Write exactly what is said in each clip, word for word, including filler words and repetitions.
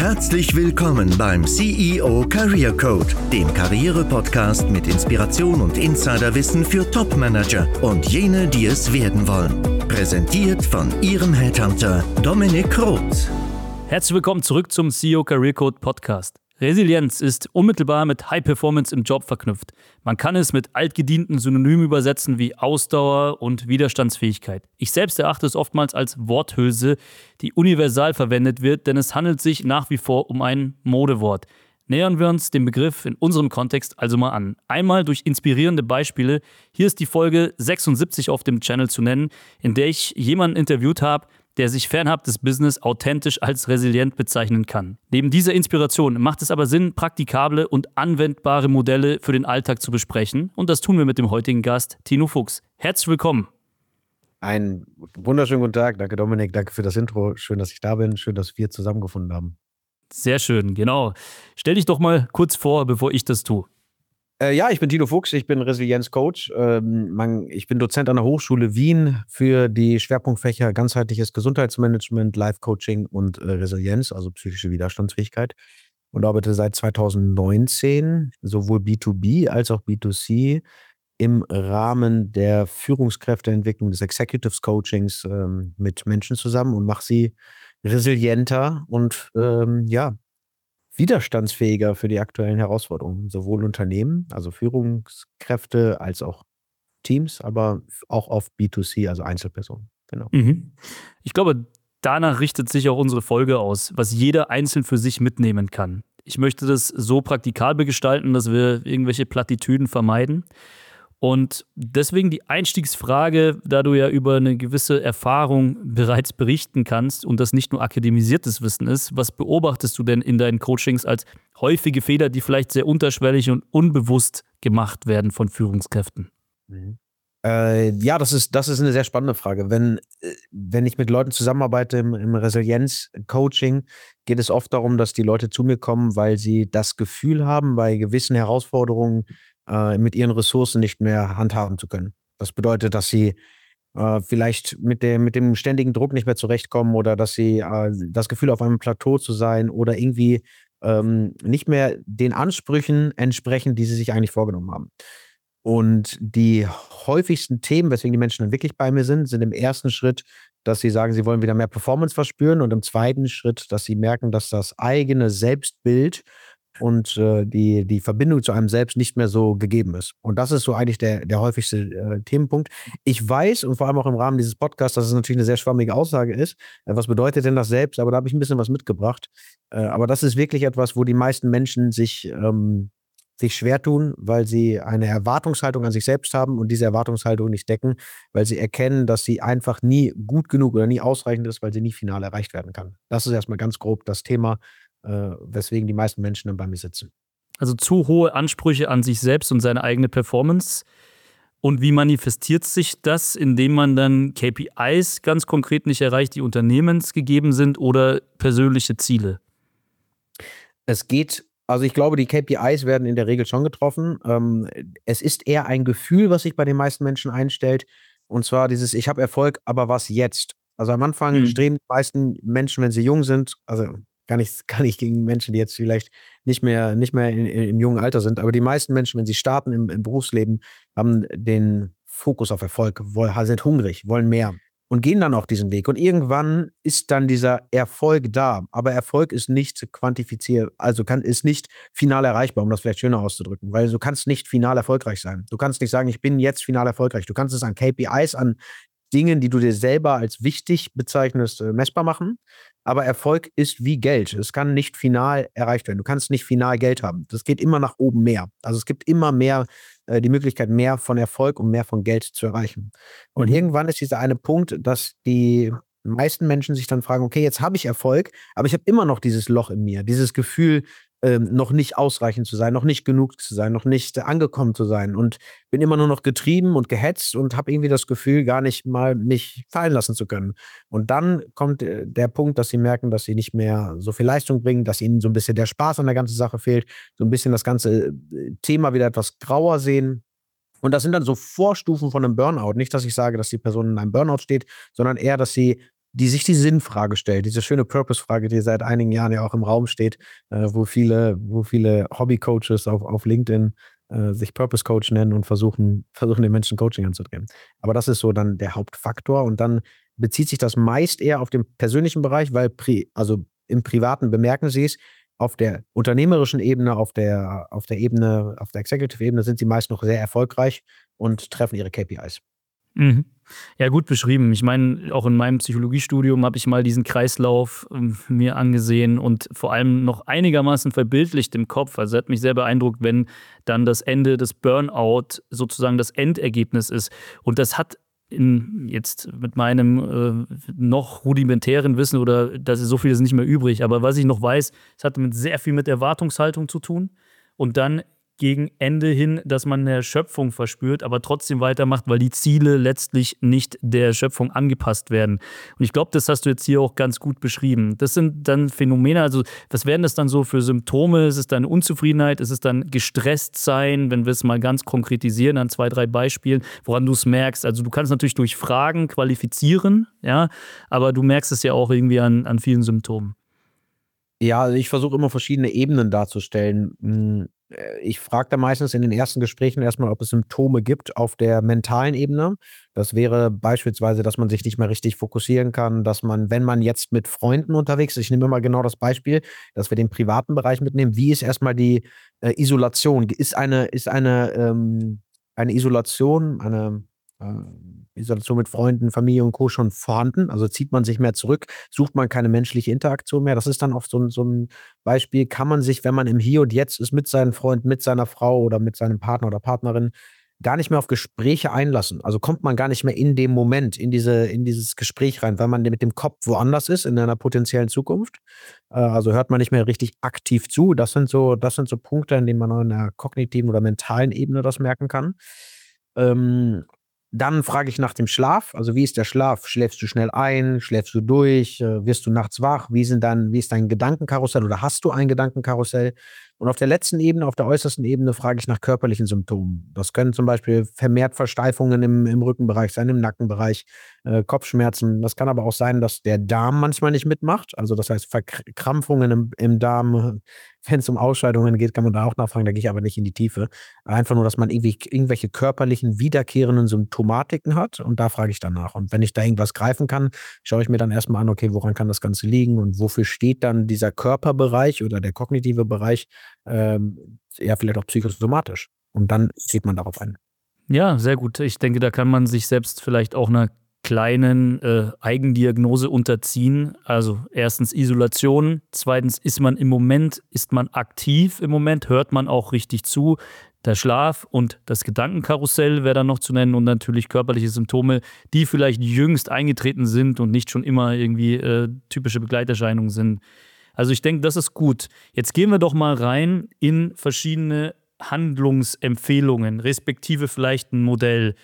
Herzlich willkommen beim C E O Career Code, dem Karriere-Podcast mit Inspiration und Insiderwissen für Top-Manager und jene, die es werden wollen. Präsentiert von Ihrem Headhunter Dominik Roth. Herzlich willkommen zurück zum C E O Career Code Podcast. Resilienz ist unmittelbar mit High Performance im Job verknüpft. Man kann es mit altgedienten Synonymen übersetzen wie Ausdauer und Widerstandsfähigkeit. Ich selbst erachte es oftmals als Worthülse, die universal verwendet wird, denn es handelt sich nach wie vor um ein Modewort. Nähern wir uns dem Begriff in unserem Kontext also mal an. Einmal durch inspirierende Beispiele. Hier ist die Folge sechsundsiebzig auf dem Channel zu nennen, in der ich jemanden interviewt habe, der sich fernab des Business authentisch als resilient bezeichnen kann. Neben dieser Inspiration macht es aber Sinn, praktikable und anwendbare Modelle für den Alltag zu besprechen. Und das tun wir mit dem heutigen Gast, Tino Fuchs. Herzlich willkommen. Einen wunderschönen guten Tag. Danke Dominik, danke für das Intro. Schön, dass ich da bin. Schön, dass wir zusammengefunden haben. Sehr schön, genau. Stell dich doch mal kurz vor, bevor ich das tue. Äh, ja, ich bin Tino Fuchs, ich bin Resilienzcoach. Ähm, man, ich bin Dozent an der Hochschule Wien für die Schwerpunktfächer ganzheitliches Gesundheitsmanagement, Life-Coaching und äh, Resilienz, also psychische Widerstandsfähigkeit. Und arbeite seit zweitausendneunzehn sowohl B zwei B als auch B zwei C im Rahmen der Führungskräfteentwicklung des Executives Coachings ähm, mit Menschen zusammen und mache sie resilienter und ähm, ja, widerstandsfähiger für die aktuellen Herausforderungen. Sowohl Unternehmen, also Führungskräfte, als auch Teams, aber auch auf B zwei C, also Einzelpersonen. Genau. Mhm. Ich glaube, danach richtet sich auch unsere Folge aus, was jeder einzeln für sich mitnehmen kann. Ich möchte das so praktikabel gestalten, dass wir irgendwelche Plattitüden vermeiden. Und deswegen die Einstiegsfrage, da du ja über eine gewisse Erfahrung bereits berichten kannst und das nicht nur akademisiertes Wissen ist, was beobachtest du denn in deinen Coachings als häufige Fehler, die vielleicht sehr unterschwellig und unbewusst gemacht werden von Führungskräften? Mhm. Äh, ja, das ist, das ist eine sehr spannende Frage. Wenn, wenn ich mit Leuten zusammenarbeite im, im Resilienz-Coaching, geht es oft darum, dass die Leute zu mir kommen, weil sie das Gefühl haben, bei gewissen Herausforderungen äh, mit ihren Ressourcen nicht mehr handhaben zu können. Das bedeutet, dass sie äh, vielleicht mit dem, mit dem ständigen Druck nicht mehr zurechtkommen oder dass sie äh, das Gefühl auf einem Plateau zu sein oder irgendwie ähm, nicht mehr den Ansprüchen entsprechen, die sie sich eigentlich vorgenommen haben. Und die häufigsten Themen, weswegen die Menschen dann wirklich bei mir sind, sind im ersten Schritt, dass sie sagen, sie wollen wieder mehr Performance verspüren und im zweiten Schritt, dass sie merken, dass das eigene Selbstbild und äh, die, die Verbindung zu einem selbst nicht mehr so gegeben ist. Und das ist so eigentlich der, der häufigste äh, Themenpunkt. Ich weiß, und vor allem auch im Rahmen dieses Podcasts, dass es natürlich eine sehr schwammige Aussage ist. Äh, was bedeutet denn das selbst? Aber da habe ich ein bisschen was mitgebracht. Äh, aber das ist wirklich etwas, wo die meisten Menschen sich, ähm, sich schwer tun, weil sie eine Erwartungshaltung an sich selbst haben und diese Erwartungshaltung nicht decken, weil sie erkennen, dass sie einfach nie gut genug oder nie ausreichend ist, weil sie nie final erreicht werden kann. Das ist erstmal ganz grob das Thema, Äh, weswegen die meisten Menschen dann bei mir sitzen. Also zu hohe Ansprüche an sich selbst und seine eigene Performance. Und wie manifestiert sich das, indem man dann K P Is ganz konkret nicht erreicht, die unternehmensgegeben sind oder persönliche Ziele? Es geht, also ich glaube, die K P Is werden in der Regel schon getroffen. Ähm, es ist eher ein Gefühl, was sich bei den meisten Menschen einstellt. Und zwar dieses, ich habe Erfolg, aber was jetzt? Also am Anfang Mhm. streben die meisten Menschen, wenn sie jung sind, also Gar nicht, gar nicht gegen Menschen, die jetzt vielleicht nicht mehr, nicht mehr in, in, im jungen Alter sind, aber die meisten Menschen, wenn sie starten im, im Berufsleben, haben den Fokus auf Erfolg, wollen, sind hungrig, wollen mehr und gehen dann auch diesen Weg. Und irgendwann ist dann dieser Erfolg da, aber Erfolg ist nicht quantifiziert, also kann, ist nicht final erreichbar, um das vielleicht schöner auszudrücken, weil du kannst nicht final erfolgreich sein. Du kannst nicht sagen, ich bin jetzt final erfolgreich. Du kannst es an K P Is, an Dingen, die du dir selber als wichtig bezeichnest, äh, messbar machen. Aber Erfolg ist wie Geld. Es kann nicht final erreicht werden. Du kannst nicht final Geld haben. Das geht immer nach oben mehr. Also es gibt immer mehr äh, die Möglichkeit, mehr von Erfolg und mehr von Geld zu erreichen. Und Mhm. irgendwann ist dieser eine Punkt, dass die meisten Menschen sich dann fragen, okay, jetzt habe ich Erfolg, aber ich habe immer noch dieses Loch in mir, dieses Gefühl, ähm, noch nicht ausreichend zu sein, noch nicht genug zu sein, noch nicht äh, angekommen zu sein und bin immer nur noch getrieben und gehetzt und habe irgendwie das Gefühl, gar nicht mal mich fallen lassen zu können. Und dann kommt äh, der Punkt, dass sie merken, dass sie nicht mehr so viel Leistung bringen, dass ihnen so ein bisschen der Spaß an der ganzen Sache fehlt, so ein bisschen das ganze äh, Thema wieder etwas grauer sehen. Und das sind dann so Vorstufen von einem Burnout. Nicht, dass ich sage, dass die Person in einem Burnout steht, sondern eher, dass sie die sich die Sinnfrage stellt, diese schöne Purpose-Frage, die seit einigen Jahren ja auch im Raum steht, äh, wo viele, wo viele Hobby-Coaches auf, auf LinkedIn äh, sich Purpose-Coach nennen und versuchen, versuchen den Menschen Coaching anzudrehen. Aber das ist so dann der Hauptfaktor und dann bezieht sich das meist eher auf den persönlichen Bereich, weil pri also im Privaten bemerken sie es, auf der unternehmerischen Ebene, auf der, auf der Ebene, auf der Executive-Ebene sind sie meist noch sehr erfolgreich und treffen ihre K P Is. Mhm. Ja, gut beschrieben. Ich meine, auch in meinem Psychologiestudium habe ich mal diesen Kreislauf ähm, mir angesehen und vor allem noch einigermaßen verbildlicht im Kopf. Also hat mich sehr beeindruckt, wenn dann das Ende des Burnout sozusagen das Endergebnis ist. Und das hat in, jetzt mit meinem äh, noch rudimentären Wissen oder das ist so viel ist nicht mehr übrig, aber was ich noch weiß, es hat mit sehr viel mit Erwartungshaltung zu tun und dann gegen Ende hin, dass man eine Erschöpfung verspürt, aber trotzdem weitermacht, weil die Ziele letztlich nicht der Erschöpfung angepasst werden. Und ich glaube, das hast du jetzt hier auch ganz gut beschrieben. Das sind dann Phänomene, also was wären das dann so für Symptome? Ist es dann Unzufriedenheit? Ist es dann gestresst sein, wenn wir es mal ganz konkretisieren an zwei, drei Beispielen, woran du es merkst? Also du kannst natürlich durch Fragen qualifizieren, ja, aber du merkst es ja auch irgendwie an, an vielen Symptomen. Ja, also ich versuche immer verschiedene Ebenen darzustellen. Hm, äh, Ich frage da meistens in den ersten Gesprächen erstmal, ob es Symptome gibt auf der mentalen Ebene. Das wäre beispielsweise, dass man sich nicht mehr richtig fokussieren kann, dass man, wenn man jetzt mit Freunden unterwegs ist, ich nehme immer genau das Beispiel, dass wir den privaten Bereich mitnehmen. Wie ist erstmal die äh, Isolation? Ist eine, ist eine, ähm, eine Isolation, eine äh, Isolation mit Freunden, Familie und Co. schon vorhanden? Also zieht man sich mehr zurück, sucht man keine menschliche Interaktion mehr? Das ist dann oft so ein, so ein Beispiel. Kann man sich, wenn man im Hier und Jetzt ist, mit seinen Freunden, mit seiner Frau oder mit seinem Partner oder Partnerin, gar nicht mehr auf Gespräche einlassen? Also kommt man gar nicht mehr in dem Moment, in diese, in dieses Gespräch rein, weil man mit dem Kopf woanders ist, in einer potenziellen Zukunft. Äh, Also hört man nicht mehr richtig aktiv zu. Das sind so, das sind so Punkte, in denen man an der kognitiven oder mentalen Ebene das merken kann. Ähm, Dann frage ich nach dem Schlaf. Also wie ist der Schlaf? Schläfst du schnell ein? Schläfst du durch? Äh, Wirst du nachts wach? Wie sind dann, wie ist dein Gedankenkarussell oder hast du ein Gedankenkarussell? Und auf der letzten Ebene, auf der äußersten Ebene, frage ich nach körperlichen Symptomen. Das können zum Beispiel vermehrt Versteifungen im, im Rückenbereich sein, im Nackenbereich, äh, Kopfschmerzen. Das kann aber auch sein, dass der Darm manchmal nicht mitmacht. Also das heißt Verkrampfungen im, im Darm. Wenn es um Ausscheidungen geht, kann man da auch nachfragen. Da gehe ich aber nicht in die Tiefe. Einfach nur, dass man irgendwie irgendwelche körperlichen, wiederkehrenden Symptomatiken hat. Und da frage ich danach. Und wenn ich da irgendwas greifen kann, schaue ich mir dann erstmal an, okay, woran kann das Ganze liegen und wofür steht dann dieser Körperbereich oder der kognitive Bereich, ähm, ja, vielleicht auch psychosomatisch. Und dann sieht man darauf ein. Ja, sehr gut. Ich denke, da kann man sich selbst vielleicht auch einer kleinen äh, Eigendiagnose unterziehen. Also erstens Isolation, zweitens ist man im Moment, ist man aktiv im Moment, hört man auch richtig zu. Der Schlaf und das Gedankenkarussell wäre dann noch zu nennen und natürlich körperliche Symptome, die vielleicht jüngst eingetreten sind und nicht schon immer irgendwie äh, typische Begleiterscheinungen sind. Also ich denke, das ist gut. Jetzt gehen wir doch mal rein in verschiedene Handlungsempfehlungen, respektive vielleicht ein Modell.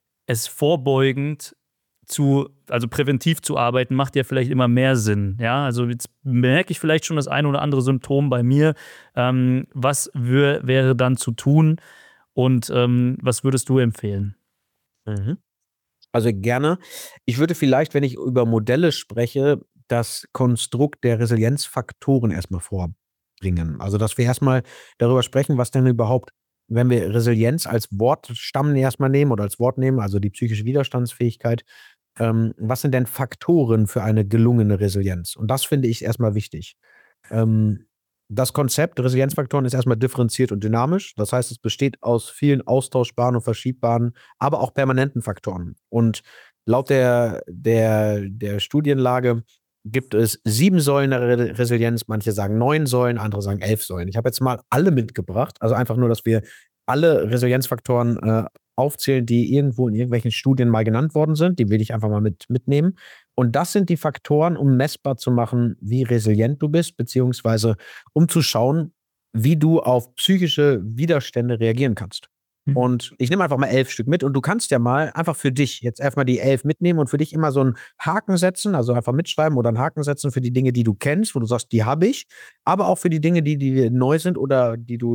Es vorbeugend zu, also präventiv zu arbeiten, macht ja vielleicht immer mehr Sinn. Ja, also jetzt merke ich vielleicht schon das eine oder andere Symptom bei mir. Ähm, was wär, wäre dann zu tun und ähm, was würdest du empfehlen? Mhm. Also gerne. Ich würde vielleicht, wenn ich über Modelle spreche, das Konstrukt der Resilienzfaktoren erstmal vorbringen. Also, dass wir erstmal darüber sprechen, was denn überhaupt, wenn wir Resilienz als Wortstamm erstmal nehmen oder als Wort nehmen, also die psychische Widerstandsfähigkeit, ähm, was sind denn Faktoren für eine gelungene Resilienz? Und das finde ich erstmal wichtig. Ähm, Das Konzept Resilienzfaktoren ist erstmal differenziert und dynamisch. Das heißt, es besteht aus vielen austauschbaren und verschiebbaren, aber auch permanenten Faktoren. Und laut der, der, der Studienlage gibt es sieben Säulen der Re- Resilienz. Manche sagen neun Säulen, andere sagen elf Säulen. Ich habe jetzt mal alle mitgebracht. Also einfach nur, dass wir alle Resilienzfaktoren äh, aufzählen, die irgendwo in irgendwelchen Studien mal genannt worden sind. Die will ich einfach mal mit, mitnehmen. Und das sind die Faktoren, um messbar zu machen, wie resilient du bist, beziehungsweise um zu schauen, wie du auf psychische Widerstände reagieren kannst. Mhm. Und ich nehme einfach mal elf Stück mit und du kannst ja mal einfach für dich jetzt erstmal die elf mitnehmen und für dich immer so einen Haken setzen, also einfach mitschreiben oder einen Haken setzen für die Dinge, die du kennst, wo du sagst, die habe ich, aber auch für die Dinge, die, die neu sind oder die du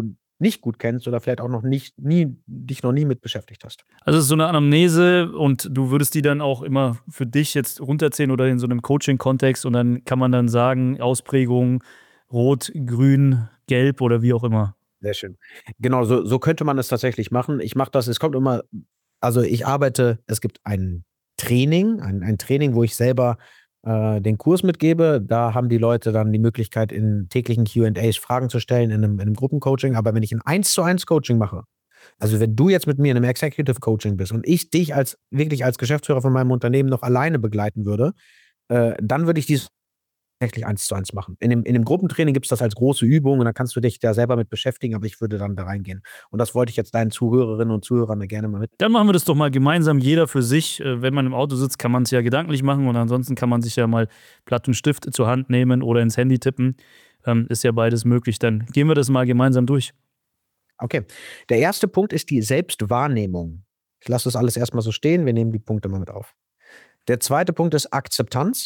nicht gut kennst oder vielleicht auch noch nicht, nie, dich noch nie mit beschäftigt hast. Also es ist so eine Anamnese und du würdest die dann auch immer für dich jetzt runterzählen oder in so einem Coaching-Kontext und dann kann man dann sagen, Ausprägung rot, grün, gelb oder wie auch immer. Sehr schön. Genau, so, so könnte man es tatsächlich machen. Ich mache das, es kommt immer, also ich arbeite, es gibt ein Training, ein, ein Training, wo ich selber äh, den Kurs mitgebe. Da haben die Leute dann die Möglichkeit, in täglichen Q and A's Fragen zu stellen, in einem, in einem Gruppencoaching. Aber wenn ich ein eins zu eins Coaching mache, also wenn du jetzt mit mir in einem Executive Coaching bist und ich dich als wirklich als Geschäftsführer von meinem Unternehmen noch alleine begleiten würde, äh, dann würde ich dies tatsächlich eins zu eins machen. In dem, in dem Gruppentraining gibt es das als große Übung und dann kannst du dich da selber mit beschäftigen, aber ich würde dann da reingehen. Und das wollte ich jetzt deinen Zuhörerinnen und Zuhörern gerne mal mit. Dann machen wir das doch mal gemeinsam, jeder für sich. Wenn man im Auto sitzt, kann man es ja gedanklich machen und ansonsten kann man sich ja mal Blatt und Stift zur Hand nehmen oder ins Handy tippen. Ähm, ist ja beides möglich. Dann gehen wir das mal gemeinsam durch. Okay. Der erste Punkt ist die Selbstwahrnehmung. Ich lasse das alles erstmal so stehen, wir nehmen die Punkte mal mit auf. Der zweite Punkt ist Akzeptanz.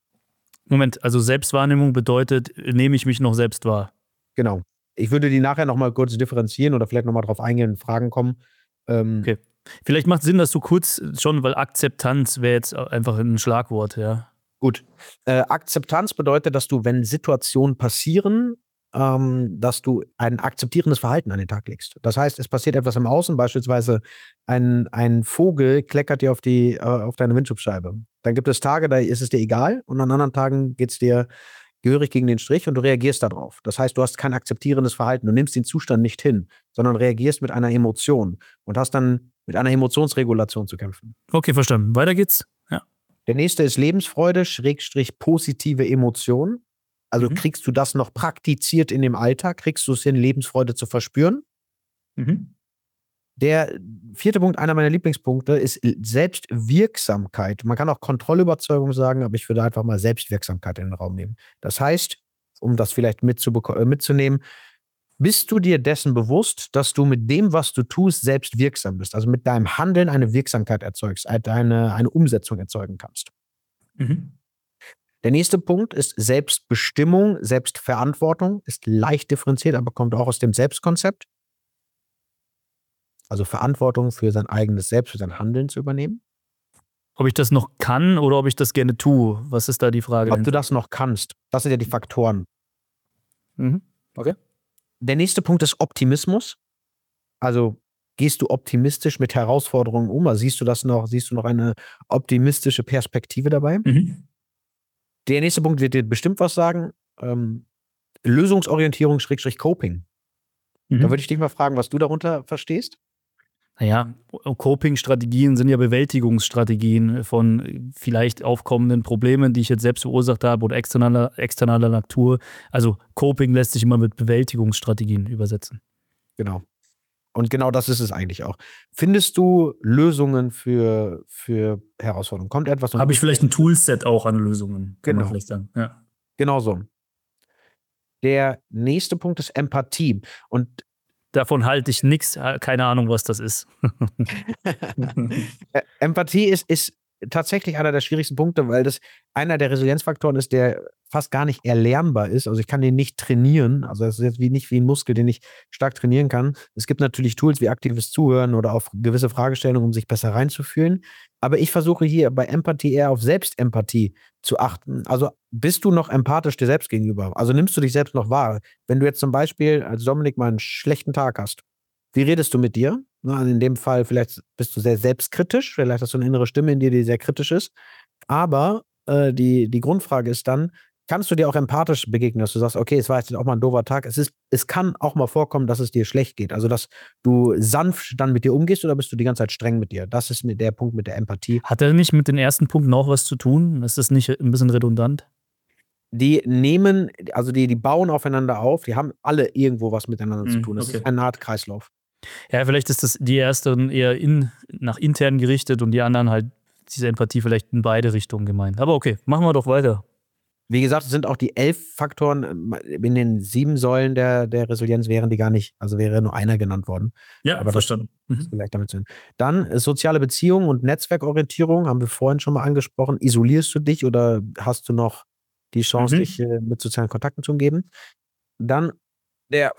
Moment, also Selbstwahrnehmung bedeutet, nehme ich mich noch selbst wahr? Genau. Ich würde die nachher nochmal kurz differenzieren oder vielleicht nochmal drauf eingehen, Fragen kommen. Ähm, okay. Vielleicht macht es Sinn, dass du kurz schon, weil Akzeptanz wäre jetzt einfach ein Schlagwort, ja. Gut. Äh, Akzeptanz bedeutet, dass du, wenn Situationen passieren, ähm, dass du ein akzeptierendes Verhalten an den Tag legst. Das heißt, es passiert etwas im Außen, beispielsweise ein, ein Vogel kleckert dir auf, die, äh, auf deine Windschutzscheibe. Dann gibt es Tage, da ist es dir egal und an anderen Tagen geht es dir gehörig gegen den Strich und du reagierst darauf. Das heißt, du hast kein akzeptierendes Verhalten. Du nimmst den Zustand nicht hin, sondern reagierst mit einer Emotion und hast dann mit einer Emotionsregulation zu kämpfen. Okay, verstanden. Weiter geht's. Ja. Der nächste ist Lebensfreude, Schrägstrich positive Emotionen. Also Mhm. kriegst du das noch praktiziert in dem Alltag? Kriegst du es hin, Lebensfreude zu verspüren? Mhm. Der vierte Punkt, einer meiner Lieblingspunkte, ist Selbstwirksamkeit. Man kann auch Kontrollüberzeugung sagen, aber ich würde einfach mal Selbstwirksamkeit in den Raum nehmen. Das heißt, um das vielleicht mitzubeko- äh, mitzunehmen, bist du dir dessen bewusst, dass du mit dem, was du tust, selbst wirksam bist? Also mit deinem Handeln eine Wirksamkeit erzeugst, eine, eine Umsetzung erzeugen kannst. Mhm. Der nächste Punkt ist Selbstbestimmung, Selbstverantwortung, ist leicht differenziert, aber kommt auch aus dem Selbstkonzept. Also Verantwortung für sein eigenes Selbst, für sein Handeln zu übernehmen. Ob ich das noch kann oder ob ich das gerne tue? Was ist da die Frage? Ob du das noch kannst, das sind ja die Faktoren. Mhm. Okay. Der nächste Punkt ist Optimismus. Also gehst du optimistisch mit Herausforderungen um? Also siehst du das noch, siehst du noch eine optimistische Perspektive dabei? Mhm. Der nächste Punkt wird dir bestimmt was sagen. Ähm, Lösungsorientierung, Schrägstrich Coping. Mhm. Da würde ich dich mal fragen, was du darunter verstehst. Naja, Coping-Strategien sind ja Bewältigungsstrategien von vielleicht aufkommenden Problemen, die ich jetzt selbst verursacht habe oder externer, externer Natur. Also Coping lässt sich immer mit Bewältigungsstrategien übersetzen. Genau. Und genau das ist es eigentlich auch. Findest du Lösungen für, für Herausforderungen? Kommt etwas? Habe ich vielleicht ein Toolset auch an Lösungen? Kann Genau. man vielleicht sagen. Ja. Genau so. Der nächste Punkt ist Empathie. Und davon halte ich nichts, keine Ahnung, was das ist. Empathie ist, ist tatsächlich einer der schwierigsten Punkte, weil das einer der Resilienzfaktoren ist, der fast gar nicht erlernbar ist. Also ich kann den nicht trainieren. Also es ist jetzt wie nicht wie ein Muskel, den ich stark trainieren kann. Es gibt natürlich Tools wie aktives Zuhören oder auf gewisse Fragestellungen, um sich besser reinzufühlen. Aber ich versuche hier bei Empathie eher auf Selbstempathie zu achten. Also bist du noch empathisch dir selbst gegenüber? Also nimmst du dich selbst noch wahr? Wenn du jetzt zum Beispiel als Dominik mal einen schlechten Tag hast, wie redest du mit dir? Also in dem Fall vielleicht bist du sehr selbstkritisch, vielleicht hast du eine innere Stimme in dir, die sehr kritisch ist. Aber äh, die, die Grundfrage ist dann, kannst du dir auch empathisch begegnen, dass du sagst, okay, es war jetzt auch mal ein doofer Tag. Es ist, es kann auch mal vorkommen, dass es dir schlecht geht. Also, dass du sanft dann mit dir umgehst oder bist du die ganze Zeit streng mit dir? Das ist mit der Punkt mit der Empathie. Hat er nicht mit den ersten Punkten auch was zu tun? Ist das nicht ein bisschen redundant? Die nehmen, also die, die bauen aufeinander auf, die haben alle irgendwo was miteinander Mhm, zu tun. Das okay. ist eine Art Kreislauf. Ja, vielleicht ist das die ersten eher in, nach intern gerichtet und die anderen halt diese Empathie vielleicht in beide Richtungen gemeint. Aber okay, machen wir doch weiter. Wie gesagt, es sind auch die elf Faktoren, in den sieben Säulen der, der Resilienz wären die gar nicht, also wäre nur einer genannt worden. Ja, Aber verstanden. das ist vielleicht damit zu tun. Dann äh, soziale Beziehungen und Netzwerkorientierung, haben wir vorhin schon mal angesprochen. Isolierst du dich oder hast du noch die Chance, Mhm. dich äh, mit sozialen Kontakten zu umgeben? Dann der vor,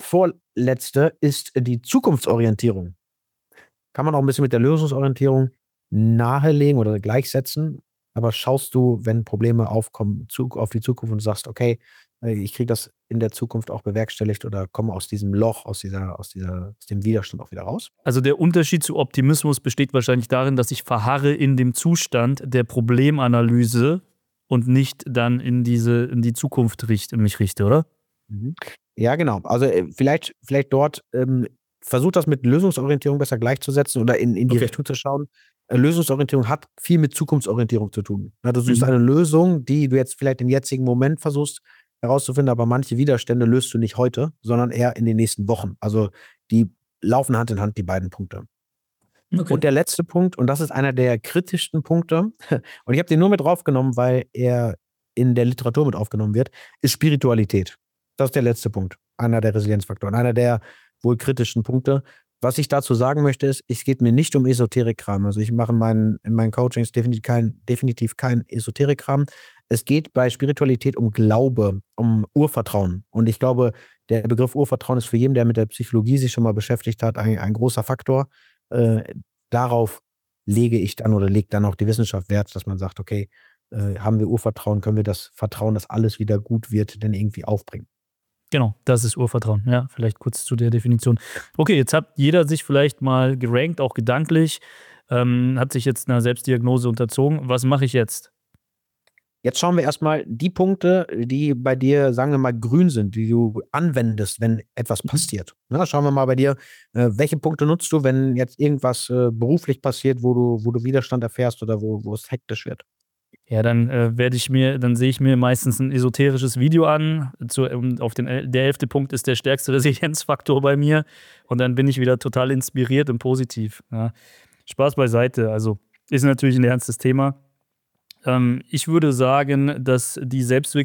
letzte ist die Zukunftsorientierung. Kann man auch ein bisschen mit der Lösungsorientierung nahelegen oder gleichsetzen. Aber schaust du, wenn Probleme aufkommen, auf die Zukunft und sagst, okay, ich kriege das in der Zukunft auch bewerkstelligt oder komme aus diesem Loch, aus, dieser, aus, dieser, aus dem Widerstand auch wieder raus? Also der Unterschied zu Optimismus besteht wahrscheinlich darin, dass ich verharre in dem Zustand der Problemanalyse und nicht dann in diese in die Zukunft richte, mich richte, oder? Mhm. Ja, genau. Also äh, vielleicht, vielleicht dort ähm, versucht das mit Lösungsorientierung besser gleichzusetzen oder in, in die Okay. Richtung zu schauen. Äh, Lösungsorientierung hat viel mit Zukunftsorientierung zu tun. Ja, du suchst Mhm. eine Lösung, die du jetzt vielleicht im jetzigen Moment versuchst herauszufinden, aber manche Widerstände löst du nicht heute, sondern eher in den nächsten Wochen. Also die laufen Hand in Hand, die beiden Punkte. Okay. Und der letzte Punkt, und das ist einer der kritischsten Punkte, und ich habe den nur mit draufgenommen, weil er in der Literatur mit aufgenommen wird, ist Spiritualität. Das ist der letzte Punkt, einer der Resilienzfaktoren, einer der wohl kritischen Punkte. Was ich dazu sagen möchte, ist, es geht mir nicht um Esoterik-Kram. Also ich mache in meinen, in meinen Coachings definitiv kein, definitiv kein Esoterik-Kram. Es geht bei Spiritualität um Glaube, um Urvertrauen. Und ich glaube, der Begriff Urvertrauen ist für jeden, der mit der Psychologie sich schon mal beschäftigt hat, ein, ein großer Faktor. Äh, darauf lege ich dann oder legt dann auch die Wissenschaft Wert, dass man sagt, okay, äh, haben wir Urvertrauen, können wir das Vertrauen, dass alles wieder gut wird, denn irgendwie aufbringen. Genau, das ist Urvertrauen. Ja, vielleicht kurz zu der Definition. Okay, jetzt hat jeder sich vielleicht mal gerankt, auch gedanklich, ähm, hat sich jetzt einer Selbstdiagnose unterzogen. Was mache ich jetzt? Jetzt schauen wir erstmal die Punkte, die bei dir, sagen wir mal, grün sind, die du anwendest, wenn etwas passiert. Na, schauen wir mal bei dir, äh, welche Punkte nutzt du, wenn jetzt irgendwas äh, beruflich passiert, wo du, wo du Widerstand erfährst oder wo, wo es hektisch wird? Ja, dann äh, werde ich mir, dann sehe ich mir meistens ein esoterisches Video an. Zu, um, auf den, der elfte Punkt ist der stärkste Resilienzfaktor bei mir. Und dann bin ich wieder total inspiriert und positiv. Ja. Spaß beiseite. Also ist natürlich ein ernstes Thema. Ähm, ich würde sagen, dass die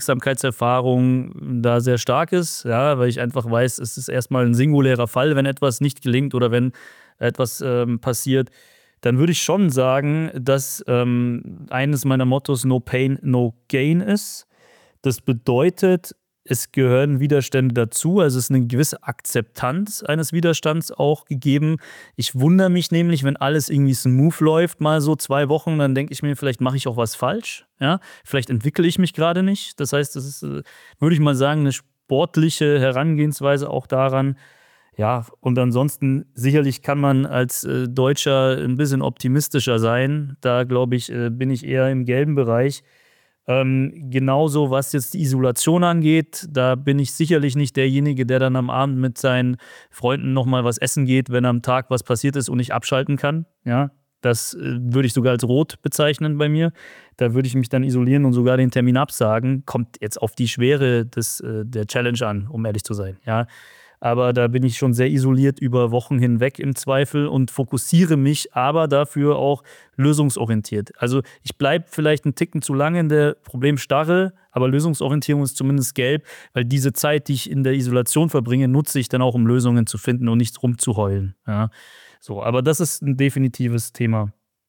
Selbstwirksamkeitserfahrung da sehr stark ist, ja, weil ich einfach weiß, es ist erstmal ein singulärer Fall, wenn etwas nicht gelingt oder wenn etwas ähm, passiert. Dann würde ich schon sagen, dass ähm, eines meiner Mottos No Pain, No Gain ist. Das bedeutet, es gehören Widerstände dazu, also es ist eine gewisse Akzeptanz eines Widerstands auch gegeben. Ich wundere mich nämlich, wenn alles irgendwie smooth läuft, mal so zwei Wochen, dann denke ich mir, vielleicht mache ich auch was falsch. Ja? Vielleicht entwickle ich mich gerade nicht. Das heißt, das ist, äh, würde ich mal sagen, eine sportliche Herangehensweise auch daran. Ja, und ansonsten sicherlich kann man als äh, Deutscher ein bisschen optimistischer sein. Da, glaube ich, äh, bin ich eher im gelben Bereich. Ähm, genauso, was jetzt die Isolation angeht, da bin ich sicherlich nicht derjenige, der dann am Abend mit seinen Freunden nochmal was essen geht, wenn am Tag was passiert ist und ich abschalten kann. Ja, das äh, würde ich sogar als rot bezeichnen bei mir. Da würde ich mich dann isolieren und sogar den Termin absagen. Kommt jetzt auf die Schwere des, äh, der Challenge an, um ehrlich zu sein. Ja. Aber da bin ich schon sehr isoliert über Wochen hinweg im Zweifel und fokussiere mich aber dafür auch lösungsorientiert. Also ich bleibe vielleicht einen Ticken zu lange in der Problemstarre, aber Lösungsorientierung ist zumindest gelb, weil diese Zeit, die ich in der Isolation verbringe, nutze ich dann auch, um Lösungen zu finden und nicht rumzuheulen. Ja, so, aber das ist ein definitives Thema.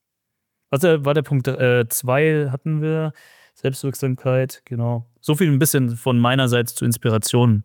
Was war der Punkt zwei, äh, hatten wir? Selbstwirksamkeit, genau. So viel ein bisschen von meinerseits zur Inspiration.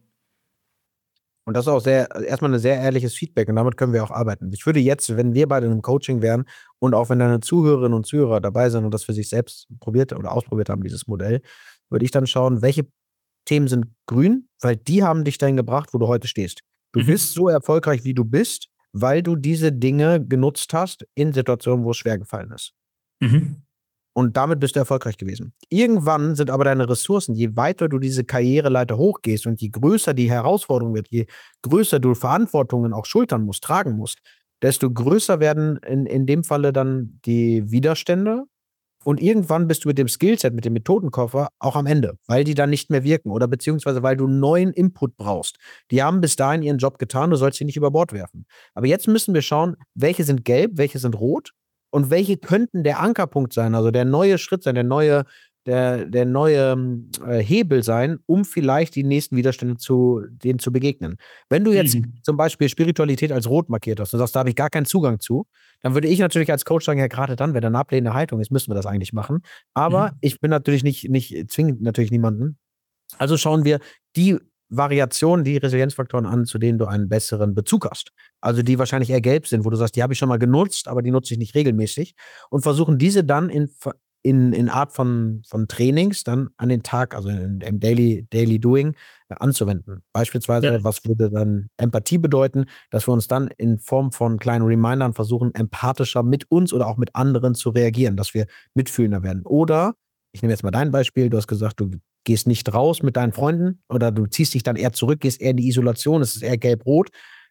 Und das ist auch sehr, erstmal ein sehr ehrliches Feedback und damit können wir auch arbeiten. Ich würde jetzt, wenn wir beide in einem Coaching wären und auch wenn deine Zuhörerinnen und Zuhörer dabei sind und das für sich selbst probiert oder ausprobiert haben, dieses Modell, würde ich dann schauen, welche Themen sind grün, weil die haben dich dahin gebracht, wo du heute stehst. Du Mhm. bist so erfolgreich, wie du bist, weil du diese Dinge genutzt hast in Situationen, wo es schwer gefallen ist. Mhm. Und damit bist du erfolgreich gewesen. Irgendwann sind aber deine Ressourcen, je weiter du diese Karriereleiter hochgehst und je größer die Herausforderung wird, je größer du Verantwortungen auch schultern musst, tragen musst, desto größer werden in, in dem Falle dann die Widerstände. Und irgendwann bist du mit dem Skillset, mit dem Methodenkoffer auch am Ende, weil die dann nicht mehr wirken oder beziehungsweise weil du neuen Input brauchst. Die haben bis dahin ihren Job getan, du sollst sie nicht über Bord werfen. Aber jetzt müssen wir schauen, welche sind gelb, welche sind rot. Und welche könnten der Ankerpunkt sein, also der neue Schritt sein, der neue, der, der neue äh, Hebel sein, um vielleicht die nächsten Widerstände zu, denen zu begegnen. Wenn du jetzt Mhm. zum Beispiel Spiritualität als rot markiert hast und sagst, da habe ich gar keinen Zugang zu, dann würde ich natürlich als Coach sagen, ja, gerade dann, wenn da eine ablehnende Haltung ist, müssen wir das eigentlich machen. Aber Mhm. ich bin natürlich nicht, nicht zwingend natürlich niemanden. Also schauen wir, die Variationen, die Resilienzfaktoren an, zu denen du einen besseren Bezug hast. Also die wahrscheinlich eher gelb sind, wo du sagst, die habe ich schon mal genutzt, aber die nutze ich nicht regelmäßig. Und versuchen diese dann in, in, in Art von, von Trainings dann an den Tag, also in, im Daily, Daily Doing, äh, anzuwenden. Beispielsweise, ja. Was würde dann Empathie bedeuten, dass wir uns dann in Form von kleinen Remindern versuchen, empathischer mit uns oder auch mit anderen zu reagieren, dass wir mitfühlender werden. Oder, ich nehme jetzt mal dein Beispiel, du hast gesagt, du gehst nicht raus mit deinen Freunden oder du ziehst dich dann eher zurück, gehst eher in die Isolation, es ist eher gelb-rot.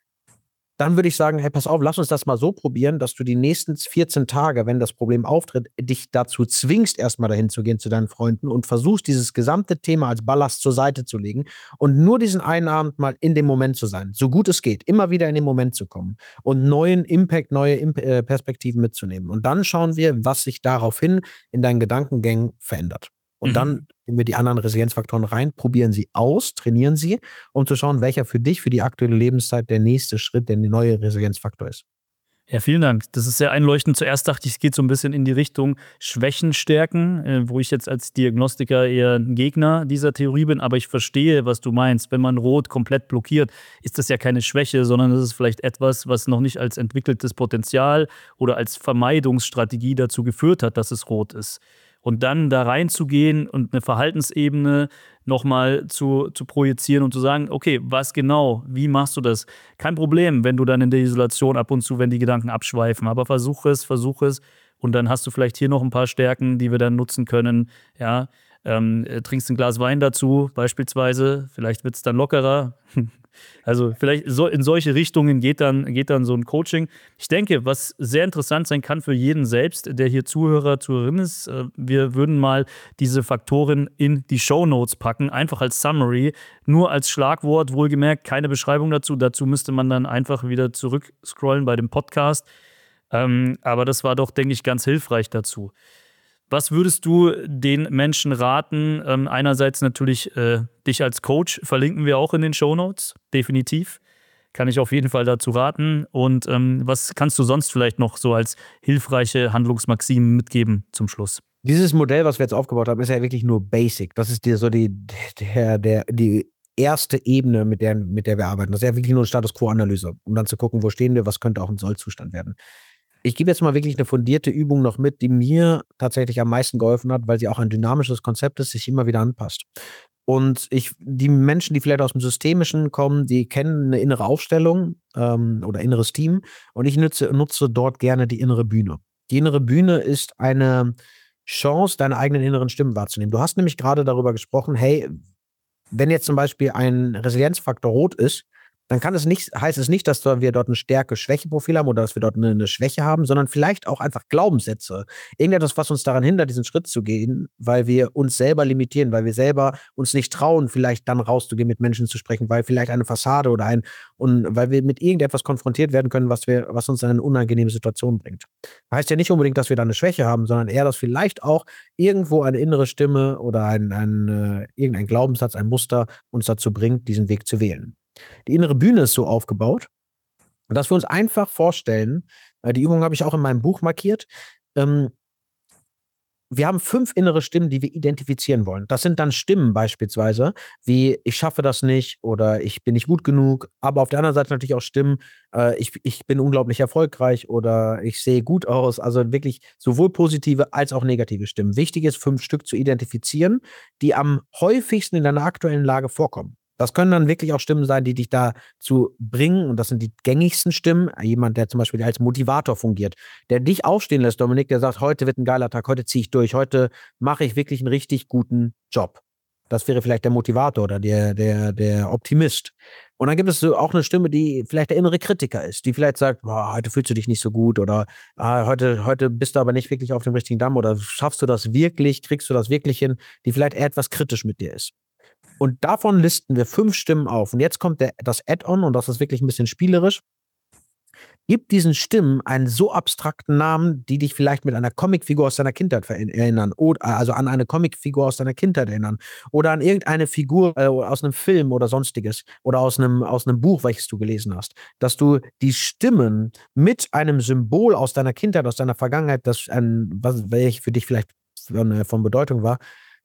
Dann würde ich sagen, hey, pass auf, lass uns das mal so probieren, dass du die nächsten vierzehn Tage, wenn das Problem auftritt, dich dazu zwingst, erstmal dahin zu gehen zu deinen Freunden und versuchst, dieses gesamte Thema als Ballast zur Seite zu legen und nur diesen einen Abend mal in dem Moment zu sein, so gut es geht, immer wieder in den Moment zu kommen und neuen Impact, neue Imp- äh, Perspektiven mitzunehmen. Und dann schauen wir, was sich daraufhin in deinen Gedankengängen verändert. Und mhm. dann nehmen wir die anderen Resilienzfaktoren rein, probieren sie aus, trainieren sie, um zu schauen, welcher für dich, für die aktuelle Lebenszeit der nächste Schritt, der neue Resilienzfaktor ist. Ja, vielen Dank. Das ist sehr einleuchtend. Zuerst dachte ich, es geht so ein bisschen in die Richtung Schwächen stärken, äh, wo ich jetzt als Diagnostiker eher ein Gegner dieser Theorie bin. Aber ich verstehe, was du meinst. Wenn man Rot komplett blockiert, ist das ja keine Schwäche, sondern das ist vielleicht etwas, was noch nicht als entwickeltes Potenzial oder als Vermeidungsstrategie dazu geführt hat, dass es rot ist. Und dann da reinzugehen und eine Verhaltensebene nochmal zu, zu projizieren und zu sagen, okay, was genau, wie machst du das? Kein Problem, wenn du dann in der Isolation ab und zu, wenn die Gedanken abschweifen, aber versuch es, versuch es und dann hast du vielleicht hier noch ein paar Stärken, die wir dann nutzen können, ja, ähm, trinkst ein Glas Wein dazu beispielsweise, vielleicht wird es dann lockerer. Also vielleicht so in solche Richtungen geht dann, geht dann so ein Coaching. Ich denke, was sehr interessant sein kann für jeden selbst, der hier Zuhörer, Zuhörerin ist, wir würden mal diese Faktoren in die Shownotes packen, einfach als Summary, nur als Schlagwort, wohlgemerkt, keine Beschreibung dazu. Dazu müsste man dann einfach wieder zurückscrollen bei dem Podcast. Ähm, aber das war doch, denke ich, ganz hilfreich dazu. Was würdest du den Menschen raten? Ähm, einerseits natürlich äh, dich als Coach verlinken wir auch in den Shownotes, definitiv. Kann ich auf jeden Fall dazu raten. Und ähm, was kannst du sonst vielleicht noch so als hilfreiche Handlungsmaximen mitgeben zum Schluss? Dieses Modell, was wir jetzt aufgebaut haben, ist ja wirklich nur basic. Das ist die, so die, der, der, die erste Ebene, mit der, mit der wir arbeiten. Das ist ja wirklich nur eine Status-Quo-Analyse, um dann zu gucken, wo stehen wir, was könnte auch ein Soll-Zustand werden. Ich gebe jetzt mal wirklich eine fundierte Übung noch mit, die mir tatsächlich am meisten geholfen hat, weil sie auch ein dynamisches Konzept ist, sich immer wieder anpasst. Und ich, die Menschen, die vielleicht aus dem Systemischen kommen, die kennen eine innere Aufstellung ähm, oder inneres Team. Und ich nutze, nutze dort gerne die innere Bühne. Die innere Bühne ist eine Chance, deine eigenen inneren Stimmen wahrzunehmen. Du hast nämlich gerade darüber gesprochen, hey, wenn jetzt zum Beispiel ein Resilienzfaktor rot ist, dann kann es nicht, heißt es nicht, dass wir dort ein Stärke-Schwäche-Profil haben oder dass wir dort eine, eine Schwäche haben, sondern vielleicht auch einfach Glaubenssätze. Irgendetwas, was uns daran hindert, diesen Schritt zu gehen, weil wir uns selber limitieren, weil wir selber uns nicht trauen, vielleicht dann rauszugehen, mit Menschen zu sprechen, weil vielleicht eine Fassade oder ein, und weil wir mit irgendetwas konfrontiert werden können, was wir, was uns in eine unangenehme Situation bringt. Heißt ja nicht unbedingt, dass wir da eine Schwäche haben, sondern eher, dass vielleicht auch irgendwo eine innere Stimme oder ein, ein, äh, irgendein Glaubenssatz, ein Muster uns dazu bringt, diesen Weg zu wählen. Die innere Bühne ist so aufgebaut, dass wir uns einfach vorstellen, die Übung habe ich auch in meinem Buch markiert, ähm, wir haben fünf innere Stimmen, die wir identifizieren wollen. Das sind dann Stimmen beispielsweise, wie ich schaffe das nicht oder ich bin nicht gut genug, aber auf der anderen Seite natürlich auch Stimmen, äh, ich, ich bin unglaublich erfolgreich oder ich sehe gut aus, also wirklich sowohl positive als auch negative Stimmen. Wichtig ist, fünf Stück zu identifizieren, die am häufigsten in deiner aktuellen Lage vorkommen. Das können dann wirklich auch Stimmen sein, die dich dazu bringen, und das sind die gängigsten Stimmen, jemand, der zum Beispiel als Motivator fungiert, der dich aufstehen lässt, Dominik, der sagt, heute wird ein geiler Tag, heute ziehe ich durch, heute mache ich wirklich einen richtig guten Job. Das wäre vielleicht der Motivator oder der, der, der Optimist. Und dann gibt es so auch eine Stimme, die vielleicht der innere Kritiker ist, die vielleicht sagt, boah, heute fühlst du dich nicht so gut oder ah, heute, heute bist du aber nicht wirklich auf dem richtigen Damm oder schaffst du das wirklich, kriegst du das wirklich hin, die vielleicht eher etwas kritisch mit dir ist. Und davon listen wir fünf Stimmen auf. Und jetzt kommt der, das Add-on, und das ist wirklich ein bisschen spielerisch. Gib diesen Stimmen einen so abstrakten Namen, die dich vielleicht mit einer Comicfigur aus deiner Kindheit erinnern. Oder, also an eine Comicfigur aus deiner Kindheit erinnern. Oder an irgendeine Figur äh, aus einem Film oder sonstiges. Oder aus einem, aus einem Buch, welches du gelesen hast. Dass du die Stimmen mit einem Symbol aus deiner Kindheit, aus deiner Vergangenheit, das ein, was, welches für dich vielleicht von, von Bedeutung war,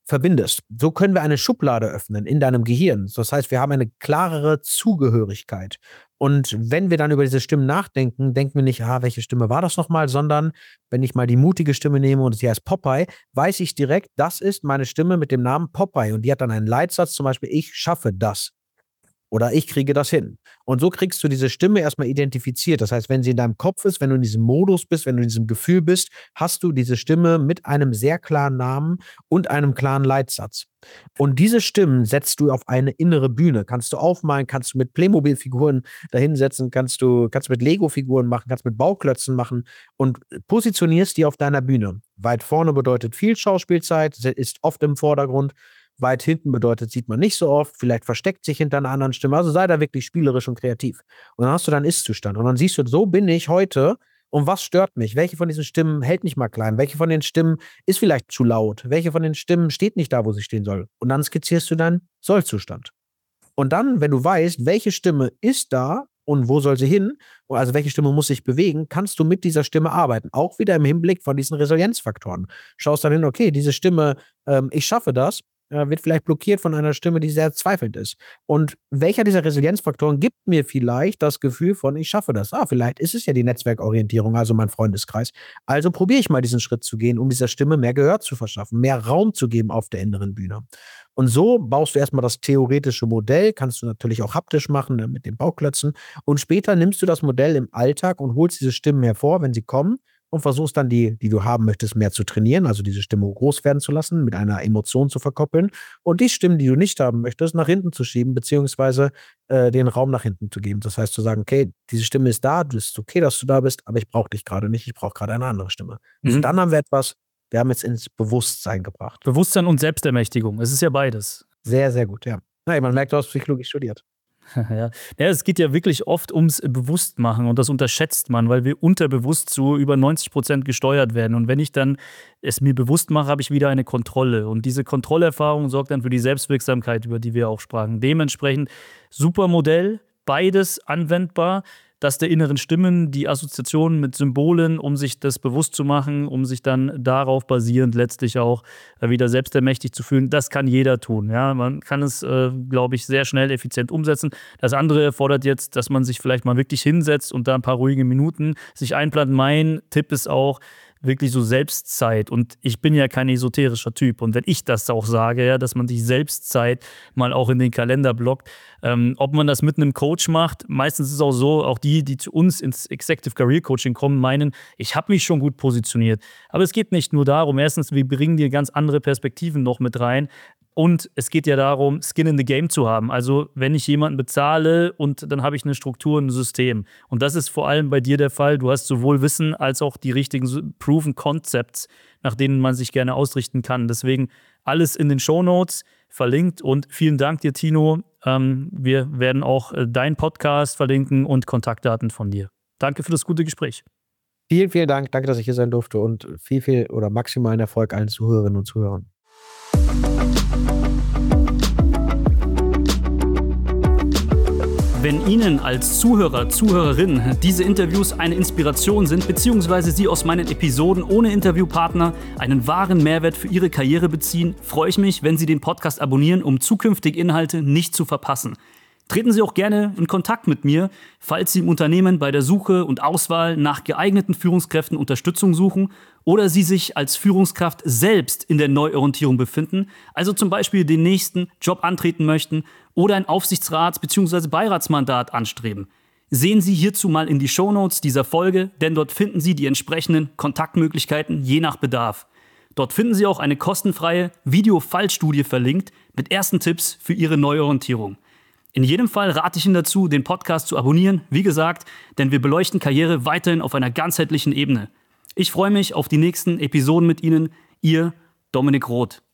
verbindest. So können wir eine Schublade öffnen in deinem Gehirn. Das heißt, wir haben eine klarere Zugehörigkeit. Und wenn wir dann über diese Stimmen nachdenken, denken wir nicht, ah, welche Stimme war das nochmal, sondern wenn ich mal die mutige Stimme nehme und sie heißt Popeye, weiß ich direkt, das ist meine Stimme mit dem Namen Popeye. Und die hat dann einen Leitsatz, zum Beispiel, ich schaffe das. Oder ich kriege das hin. Und so kriegst du diese Stimme erstmal identifiziert. Das heißt, wenn sie in deinem Kopf ist, wenn du in diesem Modus bist, wenn du in diesem Gefühl bist, hast du diese Stimme mit einem sehr klaren Namen und einem klaren Leitsatz. Und diese Stimmen setzt du auf eine innere Bühne. Kannst du aufmalen, kannst du mit Playmobil-Figuren dahinsetzen, kannst du kannst mit Lego-Figuren machen, kannst mit Bauklötzen machen und positionierst die auf deiner Bühne. Weit vorne bedeutet viel Schauspielzeit, ist oft im Vordergrund. Weit hinten bedeutet, sieht man nicht so oft, vielleicht versteckt sich hinter einer anderen Stimme. Also sei da wirklich spielerisch und kreativ. Und dann hast du deinen Ist-Zustand. Und dann siehst du, so bin ich heute und was stört mich? Welche von diesen Stimmen hält mich mal klein? Welche von den Stimmen ist vielleicht zu laut? Welche von den Stimmen steht nicht da, wo sie stehen soll? Und dann skizzierst du deinen Soll-Zustand. Und dann, wenn du weißt, welche Stimme ist da und wo soll sie hin, also welche Stimme muss sich bewegen, kannst du mit dieser Stimme arbeiten. Auch wieder im Hinblick von diesen Resilienzfaktoren. Schaust dann hin, okay, diese Stimme, ähm, ich schaffe das, wird vielleicht blockiert von einer Stimme, die sehr zweifelnd ist. Und welcher dieser Resilienzfaktoren gibt mir vielleicht das Gefühl von, ich schaffe das? Ah, vielleicht ist es ja die Netzwerkorientierung, also mein Freundeskreis. Also probiere ich mal diesen Schritt zu gehen, um dieser Stimme mehr Gehör zu verschaffen, mehr Raum zu geben auf der inneren Bühne. Und so baust du erstmal das theoretische Modell, kannst du natürlich auch haptisch machen, ne, mit den Bauklötzen. Und später nimmst du das Modell im Alltag und holst diese Stimmen hervor, wenn sie kommen, und versuchst dann die, die du haben möchtest, mehr zu trainieren, also diese Stimme groß werden zu lassen, mit einer Emotion zu verkoppeln und die Stimmen, die du nicht haben möchtest, nach hinten zu schieben, beziehungsweise äh, den Raum nach hinten zu geben. Das heißt, zu sagen, okay, diese Stimme ist da, es ist okay, dass du da bist, aber ich brauche dich gerade nicht, ich brauche gerade eine andere Stimme. Mhm. Und dann haben wir etwas, wir haben jetzt ins Bewusstsein gebracht. Bewusstsein und Selbstermächtigung, es ist ja beides. Sehr, sehr gut, ja. Na, man merkt, du hast Psychologie studiert. Ja. ja, es geht ja wirklich oft ums Bewusstmachen und das unterschätzt man, weil wir unterbewusst zu über neunzig Prozent gesteuert werden. Und wenn ich dann es mir bewusst mache, habe ich wieder eine Kontrolle. Und diese Kontrollerfahrung sorgt dann für die Selbstwirksamkeit, über die wir auch sprachen. Dementsprechend super Modell, beides anwendbar. Das der inneren Stimmen, die Assoziationen mit Symbolen, um sich das bewusst zu machen, um sich dann darauf basierend letztlich auch wieder selbstermächtigt zu fühlen. Das kann jeder tun. Ja? Man kann es, äh, glaube ich, sehr schnell, effizient umsetzen. Das andere erfordert jetzt, dass man sich vielleicht mal wirklich hinsetzt und da ein paar ruhige Minuten sich einplant. Mein Tipp ist auch, wirklich so Selbstzeit. Und ich bin ja kein esoterischer Typ. Und wenn ich das auch sage, ja, dass man sich Selbstzeit mal auch in den Kalender blockt, ähm, ob man das mit einem Coach macht, meistens ist es auch so, auch die, die zu uns ins Executive Career Coaching kommen, meinen, ich habe mich schon gut positioniert. Aber es geht nicht nur darum, erstens, wir bringen dir ganz andere Perspektiven noch mit rein. Und es geht ja darum, Skin in the Game zu haben. Also wenn ich jemanden bezahle und dann habe ich eine Struktur, ein System. Und das ist vor allem bei dir der Fall. Du hast sowohl Wissen als auch die richtigen Proven Concepts, nach denen man sich gerne ausrichten kann. Deswegen alles in den Shownotes verlinkt. Und vielen Dank dir, Tino. Ähm, wir werden auch äh, deinen Podcast verlinken und Kontaktdaten von dir. Danke für das gute Gespräch. Vielen, vielen Dank. Danke, dass ich hier sein durfte und viel, viel oder maximalen Erfolg allen Zuhörerinnen und Zuhörern. Wenn Ihnen als Zuhörer, Zuhörerin diese Interviews eine Inspiration sind, beziehungsweise Sie aus meinen Episoden ohne Interviewpartner einen wahren Mehrwert für Ihre Karriere beziehen, freue ich mich, wenn Sie den Podcast abonnieren, um zukünftige Inhalte nicht zu verpassen. Treten Sie auch gerne in Kontakt mit mir, falls Sie im Unternehmen bei der Suche und Auswahl nach geeigneten Führungskräften Unterstützung suchen oder Sie sich als Führungskraft selbst in der Neuorientierung befinden, also zum Beispiel den nächsten Job antreten möchten oder ein Aufsichtsrats- bzw. Beiratsmandat anstreben. Sehen Sie hierzu mal in die Shownotes dieser Folge, denn dort finden Sie die entsprechenden Kontaktmöglichkeiten je nach Bedarf. Dort finden Sie auch eine kostenfreie Video-Fallstudie verlinkt mit ersten Tipps für Ihre Neuorientierung. In jedem Fall rate ich Ihnen dazu, den Podcast zu abonnieren, wie gesagt, denn wir beleuchten Karriere weiterhin auf einer ganzheitlichen Ebene. Ich freue mich auf die nächsten Episoden mit Ihnen, Ihr Dominik Roth.